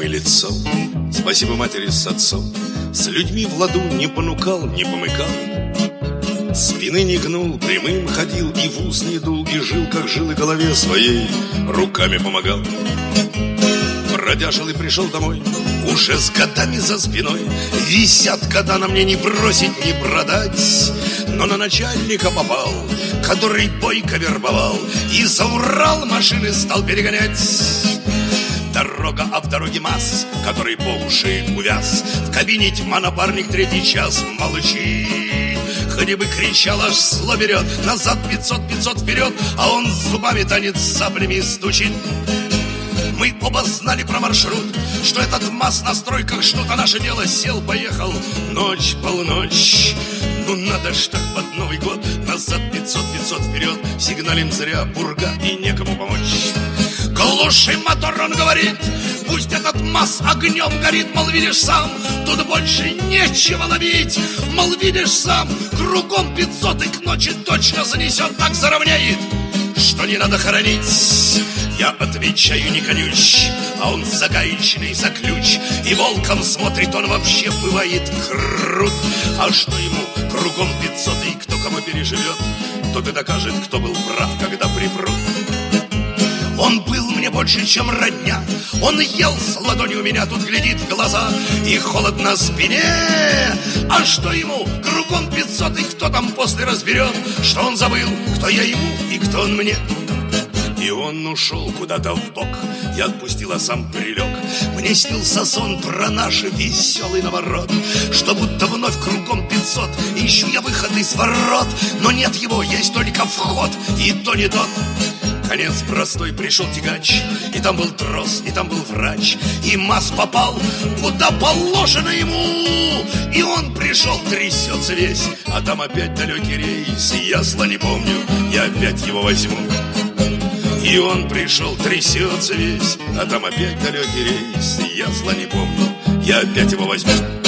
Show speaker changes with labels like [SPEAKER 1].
[SPEAKER 1] невозмутимое лицо. Спасибо матери с отцом. С людьми в ладу не понукал, не помыкал. Спины не гнул, прямым ходил, и в ус не дул, и жил, как жил, и голове своей руками помогал. Бродяжил и пришел домой, уже с годами за спиной. Висят года на мне не бросить, не продать. Но на начальника попал, который бойко вербовал, и за Урал машины стал перегонять. Дорога, а в дороге масс, который по уши увяз. В кабине тьма, напарник, третий час молчит. Хоть бы кричал, аж зло берет. Назад 500, 500 вперед, а он зубами танец с саплями стучит. Мы оба знали про маршрут, что этот МАЗ на стройках что-то наше дело. Сел, поехал, ночь, полночь. Ну надо ж так под Новый год. Назад 500, 500 вперед. Сигналим зря, пурга и некому помочь. Глуши мотор, он говорит, пусть этот МАЗ огнем горит. Мол, видишь сам, тут больше нечего ловить. Мол, видишь сам, кругом 500 и к ночи точно занесет. Так заровняет, что не надо хоронить. Я отвечаю, не конюч, а он загаечный за ключ. И волком смотрит, он вообще бывает крут. А что ему кругом 500 и кто кого переживет, тот и докажет, кто был прав, когда припрут. Он был мне больше, чем родня. Он ел с ладони у меня, тут глядит в глаза, и холод на спине. А что ему кругом 500 и кто там после разберет, что он забыл, кто я ему и кто он мне. И он ушел куда-то вбок, я отпустил, а сам прилег. Мне снился сон про наш веселый наворот, что будто вновь кругом 500. Ищу я выход из ворот, но нет его, есть только вход, и то не тот. Конец простой, пришел тягач, и там был трос, и там был врач. И МАЗ попал куда положено ему. И он пришел, трясется весь, а там опять далекий рейс. И я зла не помню, я опять его возьму. И он пришел, трясется весь, а там опять далекий рейс. И я зла не помню, я опять его возьму.